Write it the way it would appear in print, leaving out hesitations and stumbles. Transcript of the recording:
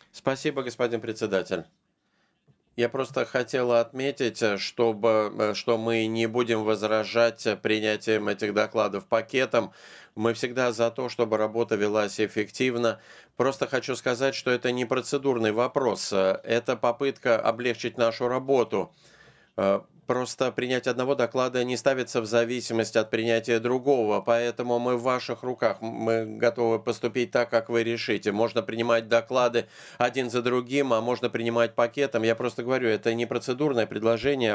Спасибо, господин председатель. Я просто хотел отметить, что мы не будем возражать принятием этих докладов пакетом. Мы всегда за то, чтобы работа велась эффективно. Просто хочу сказать, что это не процедурный вопрос. Это попытка облегчить нашу работу. Просто принятие одного доклада не ставится в зависимость от принятия другого, поэтому мы в ваших руках. Мы готовы поступить так, как вы решите. Можно принимать доклады один за другим, а можно принимать пакетом. Я просто говорю, это не процедурное предложение,